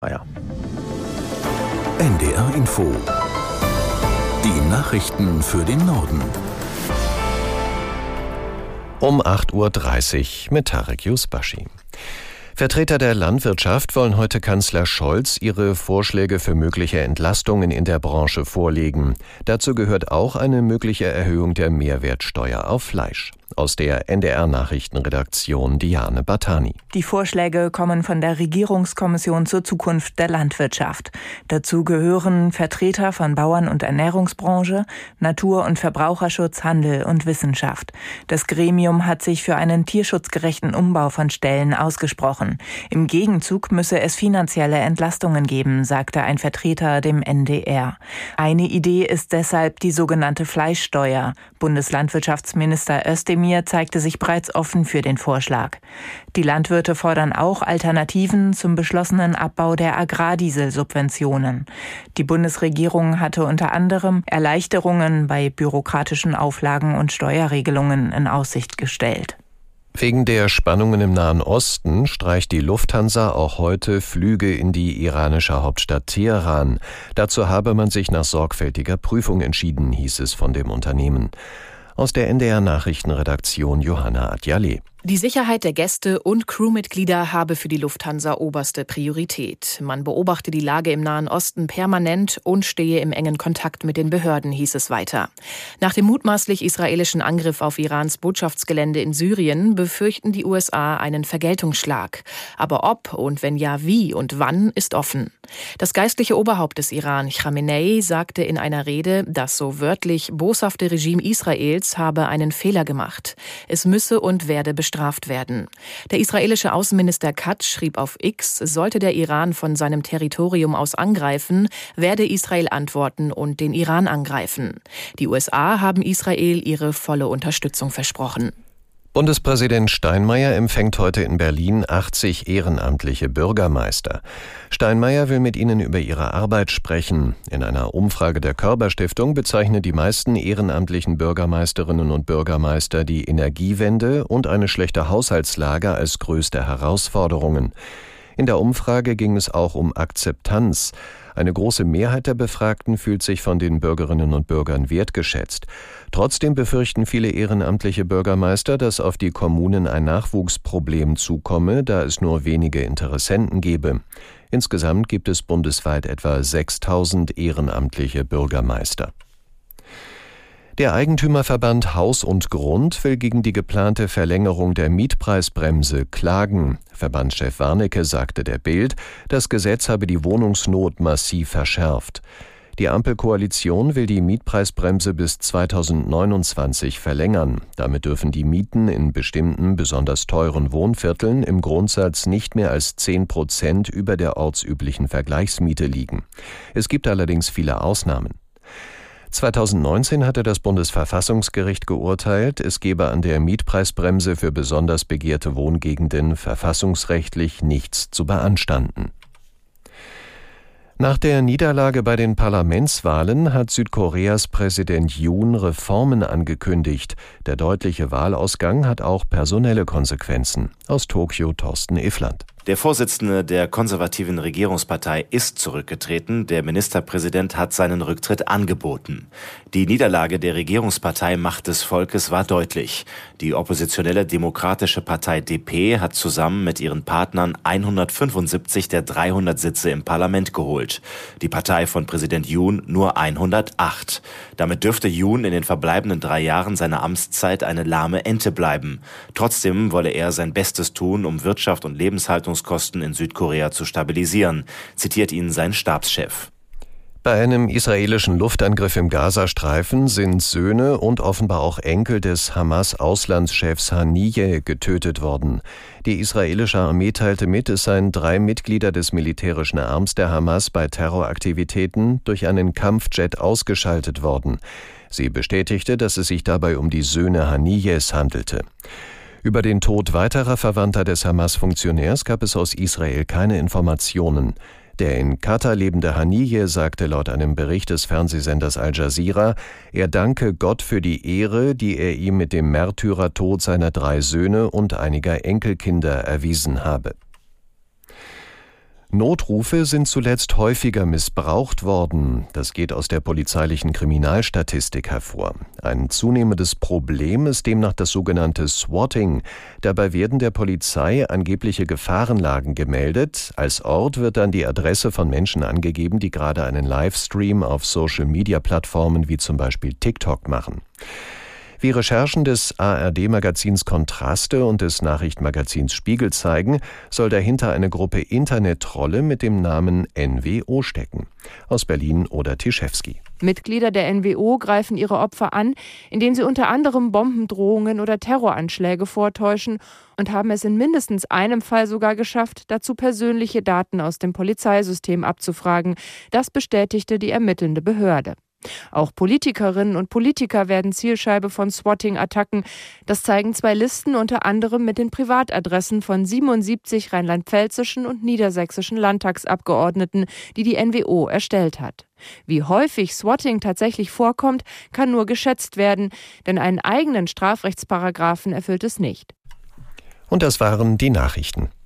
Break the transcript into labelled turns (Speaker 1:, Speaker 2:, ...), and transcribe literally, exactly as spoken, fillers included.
Speaker 1: Ah ja.
Speaker 2: N D R Info. Die Nachrichten für den Norden.
Speaker 3: Um acht Uhr dreißig mit Tarek Yusbashi. Vertreter der Landwirtschaft wollen heute Kanzler Scholz ihre Vorschläge für mögliche Entlastungen in der Branche vorlegen. Dazu gehört auch eine mögliche Erhöhung der Mehrwertsteuer auf Fleisch. Aus der N D R-Nachrichtenredaktion Diane Batani.
Speaker 4: Die Vorschläge kommen von der Regierungskommission zur Zukunft der Landwirtschaft. Dazu gehören Vertreter von Bauern- und Ernährungsbranche, Natur- und Verbraucherschutz, Handel und Wissenschaft. Das Gremium hat sich für einen tierschutzgerechten Umbau von Ställen ausgesprochen. Im Gegenzug müsse es finanzielle Entlastungen geben, sagte ein Vertreter dem N D R. Eine Idee ist deshalb die sogenannte Fleischsteuer. Bundeslandwirtschaftsminister Özdemir zeigte sich bereits offen für den Vorschlag. Die Landwirte fordern auch Alternativen zum beschlossenen Abbau der Agrardieselsubventionen. Die Bundesregierung hatte unter anderem Erleichterungen bei bürokratischen Auflagen und Steuerregelungen in Aussicht gestellt.
Speaker 3: Wegen der Spannungen im Nahen Osten streicht die Lufthansa auch heute Flüge in die iranische Hauptstadt Teheran. Dazu habe man sich nach sorgfältiger Prüfung entschieden, hieß es von dem Unternehmen. Aus der N D R-Nachrichtenredaktion Johanna Adjale.
Speaker 5: Die Sicherheit der Gäste und Crewmitglieder habe für die Lufthansa oberste Priorität. Man beobachte die Lage im Nahen Osten permanent und stehe im engen Kontakt mit den Behörden, hieß es weiter. Nach dem mutmaßlich israelischen Angriff auf Irans Botschaftsgelände in Syrien befürchten die U S A einen Vergeltungsschlag. Aber ob und wenn ja wie und wann, ist offen. Das geistliche Oberhaupt des Iran, Khamenei, sagte in einer Rede, das so wörtlich boshafte Regime Israels habe einen Fehler gemacht. Es müsse und werde bestraft werden. Der israelische Außenminister Katz schrieb auf X, sollte der Iran von seinem Territorium aus angreifen, werde Israel antworten und den Iran angreifen. Die U S A haben Israel ihre volle Unterstützung versprochen.
Speaker 3: Bundespräsident Steinmeier empfängt heute in Berlin achtzig ehrenamtliche Bürgermeister. Steinmeier will mit ihnen über ihre Arbeit sprechen. In einer Umfrage der Körber-Stiftung bezeichnen die meisten ehrenamtlichen Bürgermeisterinnen und Bürgermeister die Energiewende und eine schlechte Haushaltslage als größte Herausforderungen. In der Umfrage ging es auch um Akzeptanz. Eine große Mehrheit der Befragten fühlt sich von den Bürgerinnen und Bürgern wertgeschätzt. Trotzdem befürchten viele ehrenamtliche Bürgermeister, dass auf die Kommunen ein Nachwuchsproblem zukomme, da es nur wenige Interessenten gebe. Insgesamt gibt es bundesweit etwa sechstausend ehrenamtliche Bürgermeister. Der Eigentümerverband Haus und Grund will gegen die geplante Verlängerung der Mietpreisbremse klagen. Verbandschef Warnecke sagte der Bild, das Gesetz habe die Wohnungsnot massiv verschärft. Die Ampelkoalition will die Mietpreisbremse bis zweitausendneunundzwanzig verlängern. Damit dürfen die Mieten in bestimmten, besonders teuren Wohnvierteln im Grundsatz nicht mehr als zehn Prozent über der ortsüblichen Vergleichsmiete liegen. Es gibt allerdings viele Ausnahmen. zweitausendneunzehn hatte das Bundesverfassungsgericht geurteilt, es gebe an der Mietpreisbremse für besonders begehrte Wohngegenden verfassungsrechtlich nichts zu beanstanden. Nach der Niederlage bei den Parlamentswahlen hat Südkoreas Präsident Yoon Reformen angekündigt. Der deutliche Wahlausgang hat auch personelle Konsequenzen. Aus Tokio Thorsten Iffland.
Speaker 6: Der Vorsitzende der konservativen Regierungspartei ist zurückgetreten. Der Ministerpräsident hat seinen Rücktritt angeboten. Die Niederlage der Regierungspartei Macht des Volkes war deutlich. Die oppositionelle Demokratische Partei D P hat zusammen mit ihren Partnern hundertfünfundsiebzig der dreihundert Sitze im Parlament geholt. Die Partei von Präsident Yoon nur hundertacht. Damit dürfte Yoon in den verbleibenden drei Jahren seiner Amtszeit eine lahme Ente bleiben. Trotzdem wolle er sein Bestes tun, um Wirtschaft und Lebenshaltung Kosten in Südkorea zu stabilisieren, zitiert ihn sein Stabschef.
Speaker 3: Bei einem israelischen Luftangriff im Gazastreifen sind Söhne und offenbar auch Enkel des Hamas-Auslandschefs Haniyeh getötet worden. Die israelische Armee teilte mit, es seien drei Mitglieder des militärischen Arms der Hamas bei Terroraktivitäten durch einen Kampfjet ausgeschaltet worden. Sie bestätigte, dass es sich dabei um die Söhne Haniyehs handelte. Über den Tod weiterer Verwandter des Hamas-Funktionärs gab es aus Israel keine Informationen. Der in Katar lebende Haniyeh sagte laut einem Bericht des Fernsehsenders Al Jazeera, er danke Gott für die Ehre, die er ihm mit dem Märtyrertod seiner drei Söhne und einiger Enkelkinder erwiesen habe. Notrufe sind zuletzt häufiger missbraucht worden. Das geht aus der polizeilichen Kriminalstatistik hervor. Ein zunehmendes Problem ist demnach das sogenannte Swatting. Dabei werden der Polizei angebliche Gefahrenlagen gemeldet. Als Ort wird dann die Adresse von Menschen angegeben, die gerade einen Livestream auf Social-Media-Plattformen wie zum Beispiel TikTok machen. Wie Recherchen des A R D-Magazins Kontraste und des Nachrichtenmagazins Spiegel zeigen, soll dahinter eine Gruppe Internet-Trolle mit dem Namen N W O stecken. Aus Berlin Oda Tischewski.
Speaker 1: Mitglieder der N W O greifen ihre Opfer an, indem sie unter anderem Bombendrohungen oder Terroranschläge vortäuschen und haben es in mindestens einem Fall sogar geschafft, dazu persönliche Daten aus dem Polizeisystem abzufragen. Das bestätigte die ermittelnde Behörde. Auch Politikerinnen und Politiker werden Zielscheibe von Swatting-Attacken. Das zeigen zwei Listen unter anderem mit den Privatadressen von siebenundsiebzig rheinland-pfälzischen und niedersächsischen Landtagsabgeordneten, die die N W O erstellt hat. Wie häufig Swatting tatsächlich vorkommt, kann nur geschätzt werden, denn einen eigenen Strafrechtsparagraphen erfüllt es nicht.
Speaker 3: Und das waren die Nachrichten.